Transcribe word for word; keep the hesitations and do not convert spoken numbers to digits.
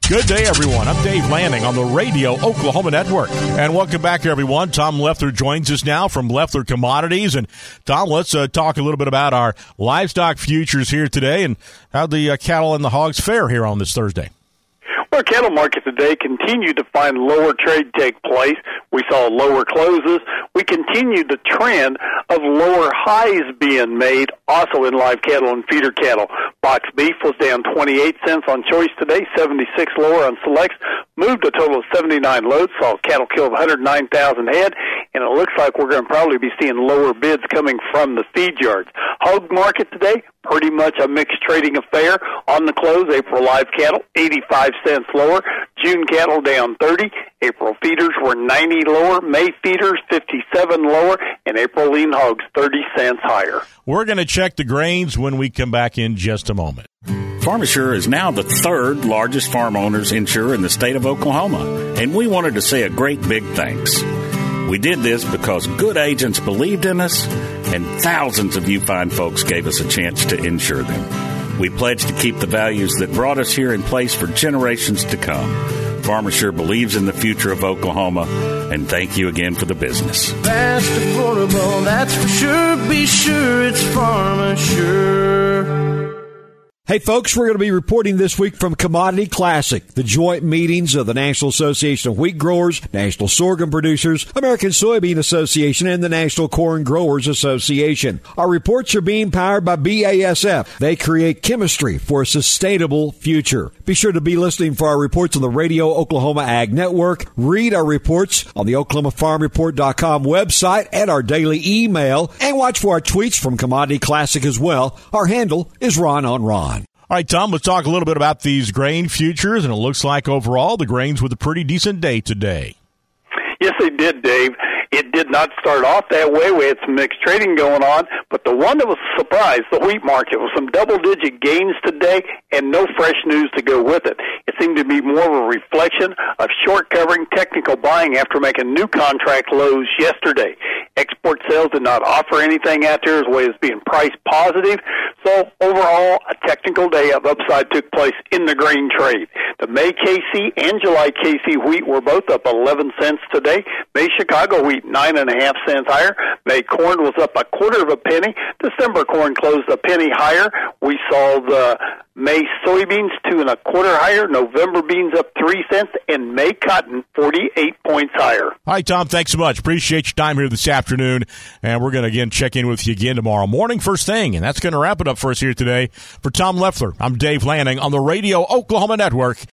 Good day, everyone. I'm Dave Lanning on the Radio Oklahoma Network. And welcome back, everyone. Tom Leffler joins us now from Leffler Commodities. And, Tom, let's uh, talk a little bit about our livestock futures here today and how the uh, cattle and the hogs fare here on this Thursday. Well, cattle market today continued to find lower trade take place. We saw lower closes. We continued the trend of lower highs being made also in live cattle and feeder cattle. Box beef was down twenty-eight cents on choice today, seventy-six lower on selects, moved a total of seventy-nine loads, saw cattle kill of one hundred nine thousand head, and it looks like we're going to probably be seeing lower bids coming from the feed yards. Hog market today, pretty much a mixed trading affair. On the close, April live cattle, eighty-five cents lower. June cattle down thirty. April feeders were ninety lower. May feeders, fifty-seven lower. And April lean hogs, thirty cents higher. We're going to check the grains when we come back in just a moment. PharmaSure is now the third largest farm owners insurer in the state of Oklahoma, and we wanted to say a great big thanks. We did this because good agents believed in us, and thousands of you fine folks gave us a chance to insure them. We pledge to keep the values that brought us here in place for generations to come. PharmaSure believes in the future of Oklahoma, and thank you again for the business. Fast, affordable, that's for sure. Be sure it's PharmaSure. Hey, folks, we're going to be reporting this week from Commodity Classic, the joint meetings of the National Association of Wheat Growers, National Sorghum Producers, American Soybean Association, and the National Corn Growers Association. Our reports are being powered by B A S F. They create chemistry for a sustainable future. Be sure to be listening for our reports on the Radio Oklahoma Ag Network. Read our reports on the Oklahoma Farm Report dot com website and our daily email. And watch for our tweets from Commodity Classic as well. Our handle is Ron on Ron. All right, Tom, let's talk a little bit about these grain futures, and it looks like overall the grains with a pretty decent day today. Yes, they did, Dave. It did not start off that way. We had some mixed trading going on, but the one that was a surprise, the wheat market, was some double-digit gains today and no fresh news to go with it. It seemed to be more of a reflection of short-covering technical buying after making new contract lows yesterday. Export sales did not offer anything out there as way as being price positive. So overall, a technical day of upside took place in the grain trade. The May K C and July K C wheat were both up eleven cents today. May Chicago wheat nine and a half cents higher. May corn was up a quarter of a penny. December corn closed a penny higher. We saw the May soybeans two and a quarter higher. November beans up three cents, and May cotton forty-eight points higher. All right, Tom, thanks so much. Appreciate your time here this afternoon, and we're going to again check in with you again tomorrow morning, first thing, and that's going to wrap it up for us here today. For Tom Leffler, I'm Dave Lanning on the Radio Oklahoma Network.